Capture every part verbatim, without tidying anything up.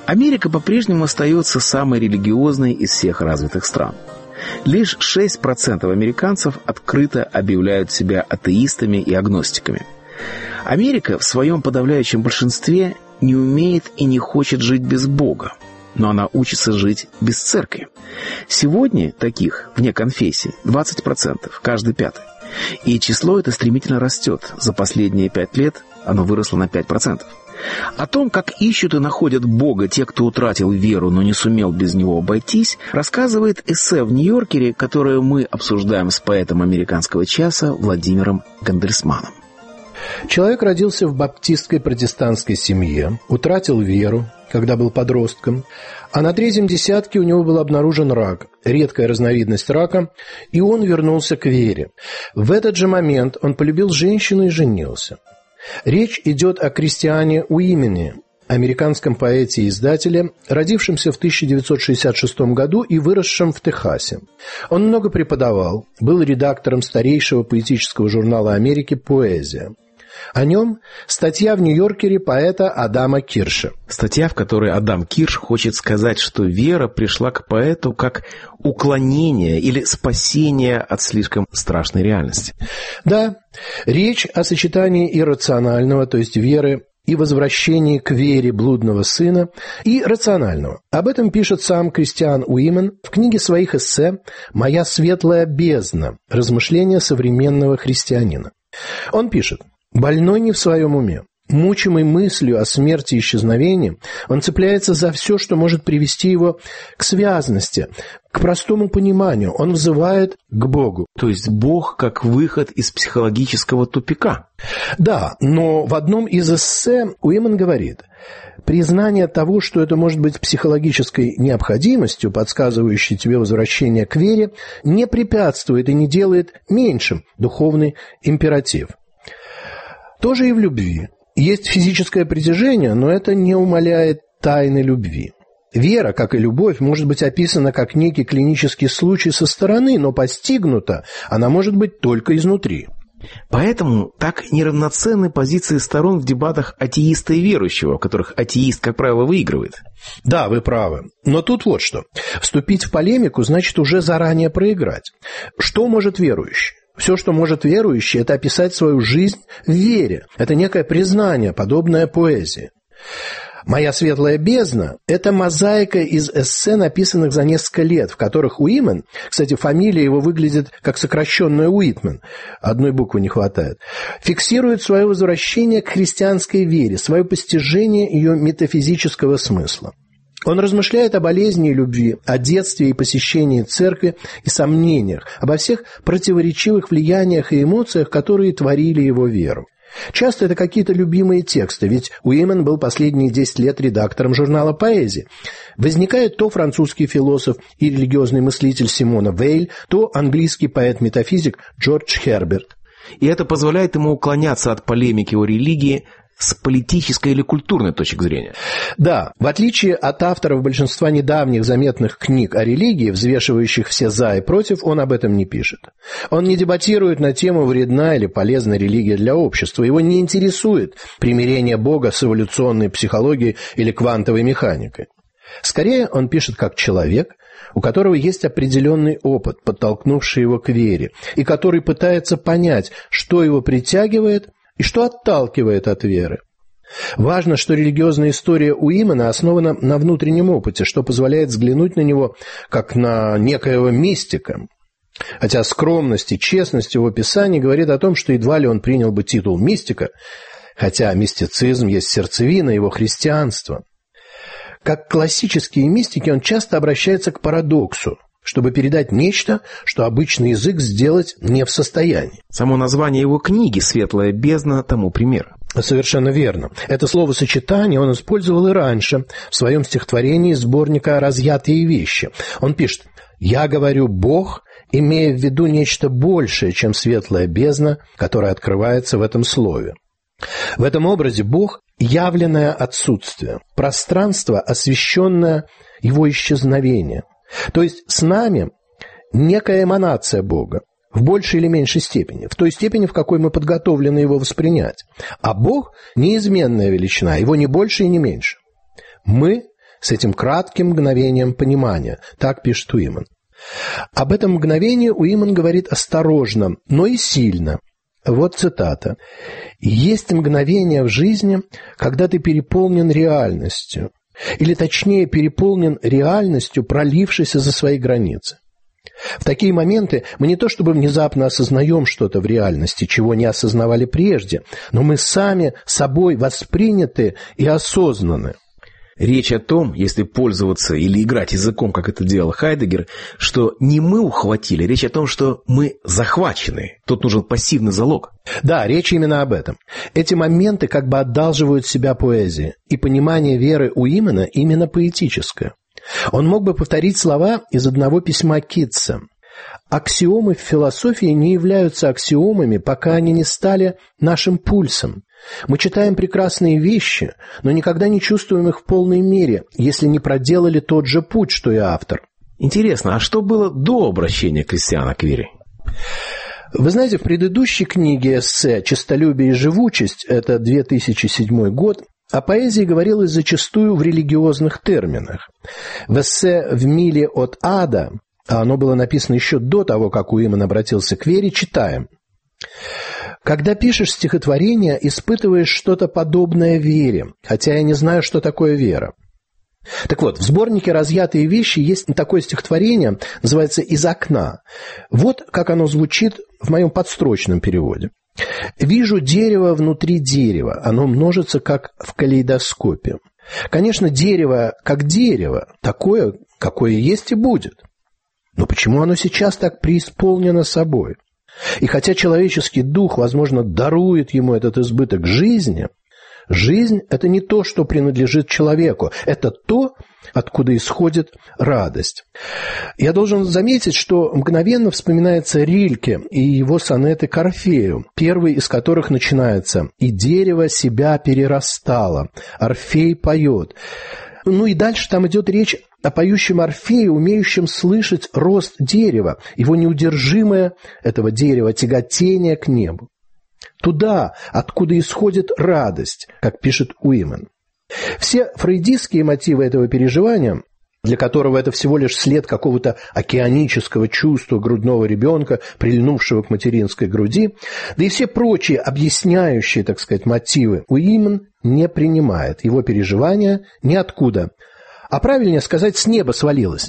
Америка по-прежнему остается самой религиозной из всех развитых стран. Лишь шесть процентов американцев открыто объявляют себя атеистами и агностиками. Америка в своем подавляющем большинстве не умеет и не хочет жить без Бога, но она учится жить без церкви. Сегодня таких вне конфессий двадцать процентов, каждый пятый. И число это стремительно растет. За последние пять лет оно выросло на пять процентов. О том, как ищут и находят Бога те, кто утратил веру, но не сумел без него обойтись, рассказывает эссе в «Нью-Йоркере», которое мы обсуждаем с поэтом американского часа Владимиром Гандельсманом. Человек родился в баптистской протестантской семье, утратил веру, когда был подростком, а на третьем десятке у него был обнаружен рак, редкая разновидность рака, и он вернулся к вере. В этот же момент он полюбил женщину и женился. Речь идет о Кристиане Уимене, американском поэте и издателе, родившемся в тысяча девятьсот шестьдесят шестом году и выросшем в Техасе. Он много преподавал, был редактором старейшего поэтического журнала Америки «Поэзия». О нем статья в «Нью-Йоркере» поэта Адама Кирша. Статья, в которой Адам Кирш хочет сказать, что вера пришла к поэту как уклонение или спасение от слишком страшной реальности. Да, речь о сочетании иррационального, то есть веры, и возвращении к вере блудного сына, и рационального. Об этом пишет сам Кристиан Уимен в книге своих эссе «Моя светлая бездна. Размышления современного христианина». Он пишет: «Больной не в своем уме. Мучимый мыслью о смерти и исчезновении, он цепляется за все, что может привести его к связности, к простому пониманию. Он взывает к Богу». То есть Бог как выход из психологического тупика. Да, но в одном из эссе Уимен говорит: признание того, что это может быть психологической необходимостью, подсказывающей тебе возвращение к вере, не препятствует и не делает меньшим духовный императив. Тоже и в любви. Есть физическое притяжение, но это не умаляет тайны любви. Вера, как и любовь, может быть описана как некий клинический случай со стороны, но постигнута она может быть только изнутри. Поэтому так неравноценны позиции сторон в дебатах атеиста и верующего, в которых атеист, как правило, выигрывает. Да, вы правы. Но тут вот что. Вступить в полемику значит уже заранее проиграть. Что может верующий? Все, что может верующий, это описать свою жизнь в вере. Это некое признание, подобное поэзии. «Моя светлая бездна» — это мозаика из эссе, написанных за несколько лет, в которых Уимен, кстати, фамилия его выглядит как сокращенная Уитмен, одной буквы не хватает, фиксирует свое возвращение к христианской вере, свое постижение ее метафизического смысла. Он размышляет о болезни и любви, о детстве и посещении церкви и сомнениях, обо всех противоречивых влияниях и эмоциях, которые творили его веру. Часто это какие-то любимые тексты, ведь Уимен был последние десять лет редактором журнала «Поэзия». Возникает то французский философ и религиозный мыслитель Симона Вейль, то английский поэт-метафизик Джордж Херберт. И это позволяет ему уклоняться от полемики о религии с политической или культурной точки зрения. Да, в отличие от авторов большинства недавних заметных книг о религии, взвешивающих все «за» и «против», он об этом не пишет. Он не дебатирует на тему, вредна или полезна религия для общества. Его не интересует примирение Бога с эволюционной психологией или квантовой механикой. Скорее, он пишет как человек, у которого есть определенный опыт, подтолкнувший его к вере, и который пытается понять, что его притягивает и что отталкивает от веры. Важно, что религиозная история Уимена основана на внутреннем опыте, что позволяет взглянуть на него как на некоего мистика. Хотя скромность и честность его описаний говорит о том, что едва ли он принял бы титул мистика, хотя мистицизм есть сердцевина его христианства. Как классические мистики, он часто обращается к парадоксу, чтобы передать нечто, что обычный язык сделать не в состоянии. Само название его книги «Светлая бездна» тому пример. Совершенно верно. Это словосочетание он использовал и раньше в своем стихотворении сборника «Разъятые вещи». Он пишет: «Я говорю Бог, имея в виду нечто большее, чем светлая бездна, которая открывается в этом слове». В этом образе Бог – явленное отсутствие, пространство, освещенное его исчезновением. То есть с нами некая эманация Бога, в большей или меньшей степени, в той степени, в какой мы подготовлены его воспринять. А Бог – неизменная величина, его не больше и не меньше. Мы с этим кратким мгновением понимания. Так пишет Уиман. Об этом мгновении Уиман говорит осторожно, но и сильно. Вот цитата. «Есть мгновение в жизни, когда ты переполнен реальностью, или точнее переполнен реальностью, пролившейся за свои границы. В такие моменты мы не то чтобы внезапно осознаем что-то в реальности, чего не осознавали прежде, но мы сами собой восприняты и осознаны». Речь о том, если пользоваться или играть языком, как это делал Хайдеггер, что не мы ухватили, речь о том, что мы захвачены. Тут нужен пассивный залог. Да, речь именно об этом. Эти моменты как бы одалживают себя поэзии, и понимание веры Уимана именно поэтическое. Он мог бы повторить слова из одного письма Китса. «Аксиомы в философии не являются аксиомами, пока они не стали нашим пульсом. Мы читаем прекрасные вещи, но никогда не чувствуем их в полной мере, если не проделали тот же путь, что и автор». Интересно, а что было до обращения крестьяна к вере? Вы знаете, в предыдущей книге эссе «Честолюбие и живучесть», это две тысячи седьмой год, о поэзии говорилось зачастую в религиозных терминах. В эссе «В миле от ада», а оно было написано еще до того, как Уиман обратился к вере, читаем: «Когда пишешь стихотворение, испытываешь что-то подобное вере, хотя я не знаю, что такое вера». Так вот, в сборнике «Разъятые вещи» есть такое стихотворение, называется «Из окна». Вот как оно звучит в моем подстрочном переводе. «Вижу дерево внутри дерева, оно множится, как в калейдоскопе. Конечно, дерево как дерево, такое, какое есть и будет. Но почему оно сейчас так преисполнено собой? И хотя человеческий дух, возможно, дарует ему этот избыток жизни, жизнь – это не то, что принадлежит человеку, это то, откуда исходит радость». Я должен заметить, что мгновенно вспоминается Рильке и его сонеты к Орфею, первый из которых начинается «И дерево себя перерастало, Орфей поет». Ну и дальше там идет речь о поющем Орфее, умеющем слышать рост дерева, его неудержимое, этого дерева, тяготение к небу. Туда, откуда исходит радость, как пишет Уиман. Все фрейдистские мотивы этого переживания, для которого это всего лишь след какого-то океанического чувства грудного ребенка, прильнувшего к материнской груди, да и все прочие объясняющие, так сказать, мотивы Уиман не принимает. Его переживания ниоткуда. А правильнее сказать, с неба свалилось.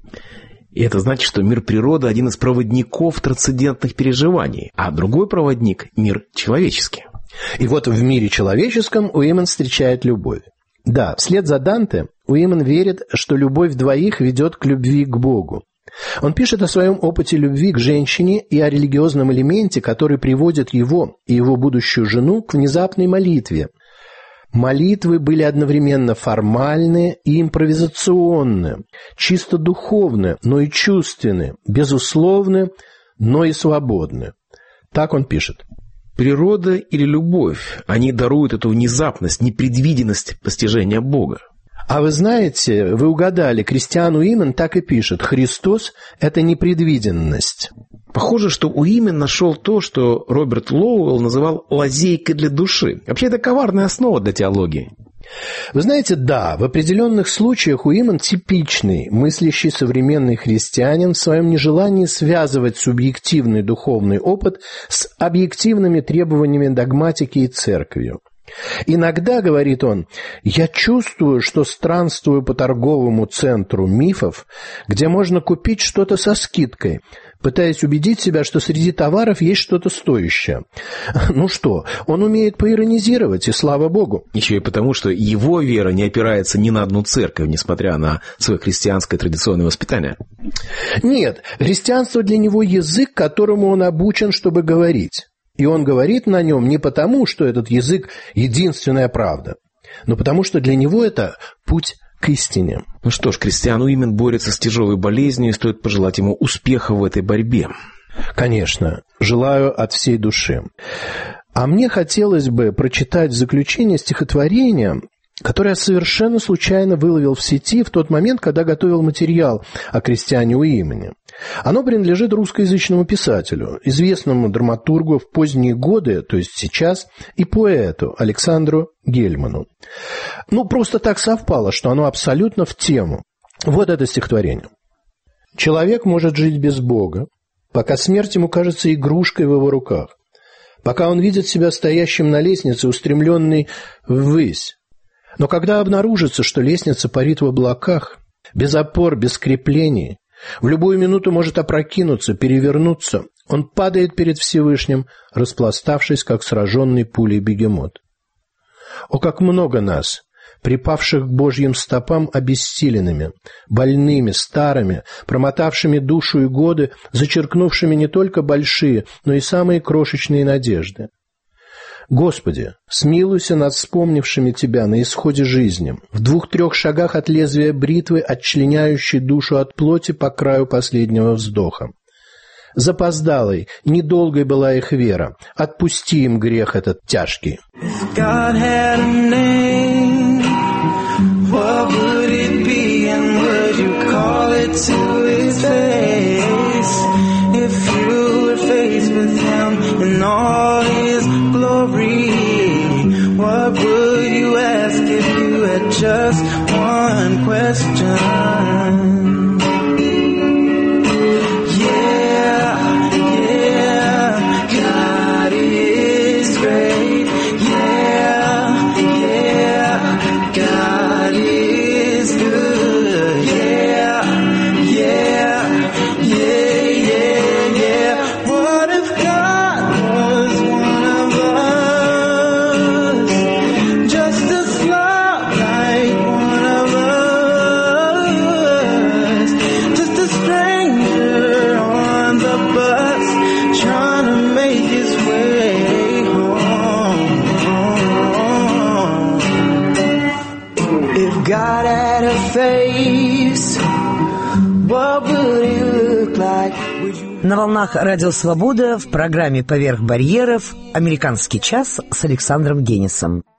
И это значит, что мир природы – один из проводников трансцендентных переживаний, а другой проводник – мир человеческий. И вот в мире человеческом Уиман встречает любовь. Да, вслед за Данте Уиман верит, что любовь двоих ведет к любви к Богу. Он пишет о своем опыте любви к женщине и о религиозном элементе, который приводит его и его будущую жену к внезапной молитве. Молитвы были одновременно формальные и импровизационные, чисто духовные, но и чувственные, безусловные, но и свободные. Так он пишет. Природа или любовь, они даруют эту внезапность, непредвиденность постижения Бога. А вы знаете, вы угадали, Кристиан Уиман так и пишет: Христос – это непредвиденность. Похоже, что Уиман нашел то, что Роберт Лоуэлл называл лазейкой для души. Вообще, это коварная основа для теологии. Вы знаете, да, в определенных случаях Уиман типичный, мыслящий современный христианин в своем нежелании связывать субъективный духовный опыт с объективными требованиями догматики и церковью. Иногда, говорит он, я чувствую, что странствую по торговому центру мифов, где можно купить что-то со скидкой, пытаясь убедить себя, что среди товаров есть что-то стоящее. Ну что, он умеет поиронизировать, и слава Богу. Еще и потому, что его вера не опирается ни на одну церковь, несмотря на свое христианское традиционное воспитание. Нет, христианство для него язык, которому он обучен, чтобы говорить. И он говорит на нем не потому, что этот язык – единственная правда, но потому, что для него это путь к истине. Ну что ж, Кристиан Уиман борется с тяжелой болезнью, и стоит пожелать ему успеха в этой борьбе. Конечно, желаю от всей души. А мне хотелось бы прочитать в заключение стихотворение, который я совершенно случайно выловил в сети в тот момент, когда готовил материал о крестьяне Уимане. Оно принадлежит русскоязычному писателю, известному драматургу в поздние годы, то есть сейчас, и поэту Александру Гельману. Ну, просто так совпало, что оно абсолютно в тему. Вот это стихотворение. «Человек может жить без Бога, пока смерть ему кажется игрушкой в его руках, пока он видит себя стоящим на лестнице, устремленной ввысь. Но когда обнаружится, что лестница парит в облаках, без опор, без креплений, в любую минуту может опрокинуться, перевернуться, он падает перед Всевышним, распластавшись, как сраженный пулей бегемот. О, как много нас, припавших к Божьим стопам обессиленными, больными, старыми, промотавшими душу и годы, зачеркнувшими не только большие, но и самые крошечные надежды. Господи, смилуйся над вспомнившими Тебя на исходе жизни, в двух-трех шагах от лезвия бритвы, отчленяющей душу от плоти по краю последнего вздоха. Запоздалой, недолгой была их вера. Отпусти им грех этот тяжкий. What would you ask if you had just one question? Yeah, yeah, God is great. Yeah, yeah, God is good. Yeah, yeah, yeah, yeah, yeah. What if God was one of us? Just as love like one of us. Just a stranger on the bus trying to make his way home. If God had a face, what would he look like? На волнах Радио Свобода в программе «Поверх барьеров» «Американский час» с Александром Генисом.